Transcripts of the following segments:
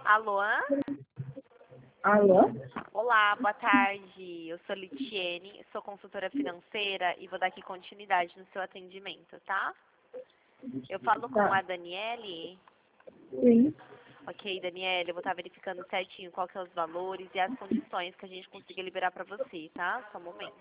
Alô? Alô? Olá, boa tarde. Eu sou Litiene, sou consultora financeira e vou dar aqui continuidade no seu atendimento, tá? Eu falo com Tá. a Daniele. Sim. Ok, Daniele, eu vou estar verificando certinho qual que são os valores e as condições que a gente consiga liberar para você, tá? Só um momento.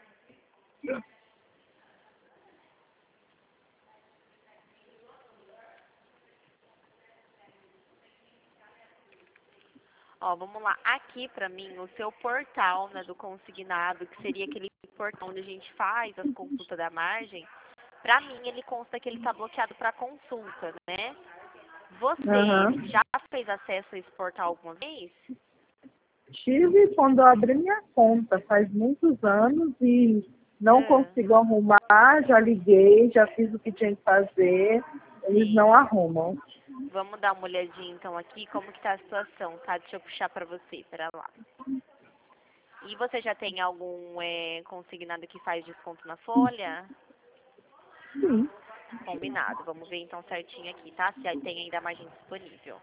Ó, vamos lá. Aqui pra mim, o seu portal, né, do consignado, que seria aquele portal onde a gente faz as consultas da margem, pra mim ele consta que ele tá bloqueado pra consulta, né? Você já fez acesso a esse portal alguma vez? Tive quando eu abri minha conta, faz muitos anos, e não consigo arrumar, já liguei, já fiz o que tinha que fazer, eles Sim. não arrumam. Vamos dar uma olhadinha então aqui, como que tá a situação, tá? Deixa eu puxar pra você, pera lá. E você já tem algum consignado que faz desconto na folha? Sim. Combinado. Vamos ver então certinho aqui, tá? Se aí tem ainda margem disponível.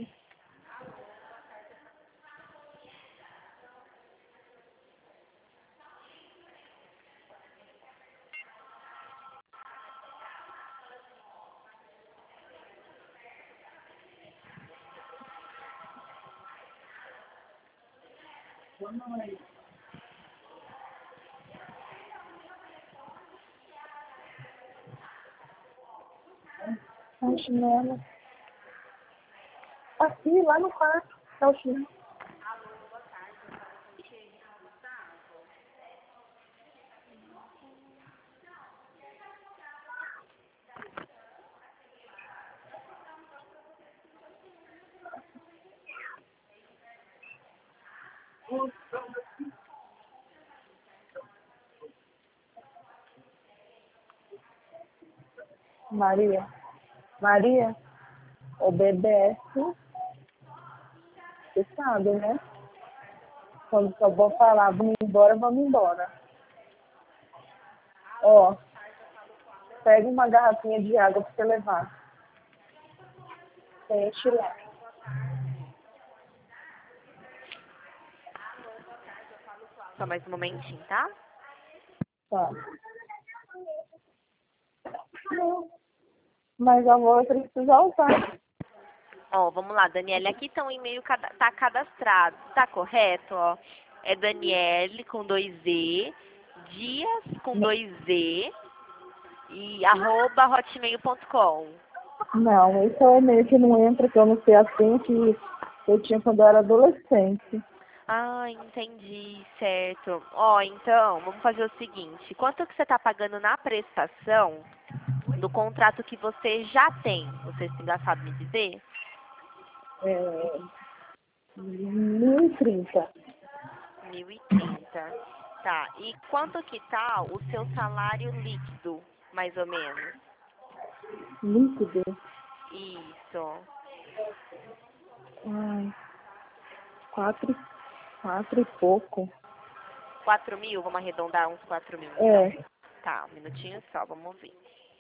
A chinela. Aqui, lá no quarto, tá o chinelo. Maria, obedece. Você sabe, né? Quando eu vou falar, vamos embora. Ó, pega uma garrafinha de água pra você levar. Enche lá. Só mais um momentinho, tá? Tá. Mas, amor, eu preciso usar. Ó, vamos lá, Daniele. Aqui tá um e-mail tá cadastrado, tá correto, ó. É Daniele com 2 E, Dias com 2 E e @hotmail.com. Não, esse é o e-mail que não entra, que eu não sei assim, que eu tinha quando eu era adolescente. Ah, entendi, certo. Ó, então, vamos fazer o seguinte. Quanto que você tá pagando na prestação do contrato que você já tem? Você ainda sabe me dizer? 1030. 1.030. Tá. E quanto que tá o seu salário líquido, mais ou menos? Líquido? Isso. Ai, quatro e pouco. 4.000? Vamos arredondar uns 4.000, então. É. Tá, um minutinho só, vamos ver.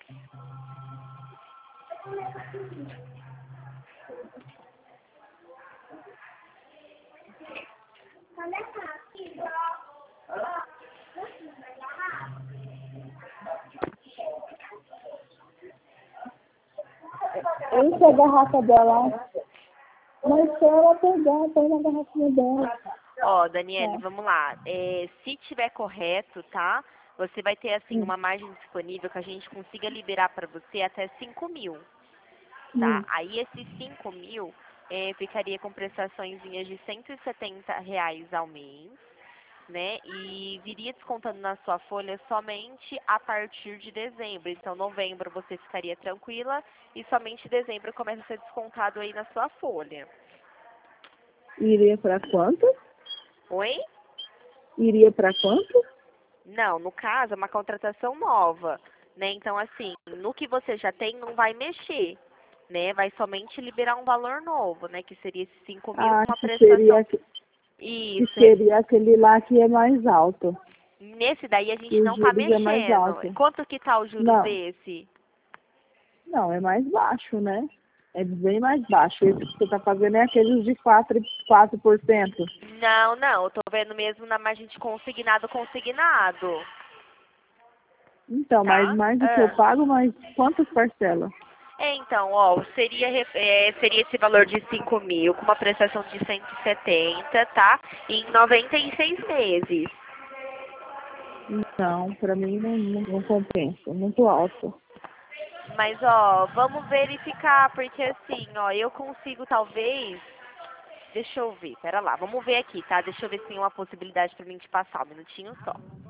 Enche a garrafa dela. Mas se ela pegar, põe na garrafinha dela. Ó, Daniele, Tá. vamos lá. Se tiver correto, tá? Você vai ter, assim, uma margem disponível que a gente consiga liberar para você até 5.000, tá? Aí esses 5.000 ficaria com prestações de R$ 170 ao mês, né? E viria descontando na sua folha somente a partir de dezembro. Então, novembro você ficaria tranquila e somente dezembro começa a ser descontado aí na sua folha. Iria para quanto? Oi? Iria para quanto? Não, no caso, é uma contratação nova, né? Então, assim, no que você já tem, não vai mexer, né? Vai somente liberar um valor novo, né? Que seria esses 5.000 com uma Que seria, prestação. que Isso. seria aquele lá que é mais alto. Nesse daí a gente Que os não tá juros é mais mexendo. alto. Quanto que tá os juros Não, desse? não, é mais baixo, né? É bem mais baixo. Esse que você está fazendo é aqueles de 4%. Não, não, eu tô vendo mesmo na margem de consignado, consignado, Então, mas tá? mais do que eu pago, mas quantas parcelas? Então, ó, seria esse valor de 5 mil com uma prestação de 170, tá? Em 96 meses. Não, para mim não compensa. Muito alto. Mas, ó, vamos verificar, porque assim, ó, eu consigo talvez. Deixa eu ver, pera lá, vamos ver aqui, tá? Deixa eu ver se tem uma possibilidade pra mim te passar, um minutinho só.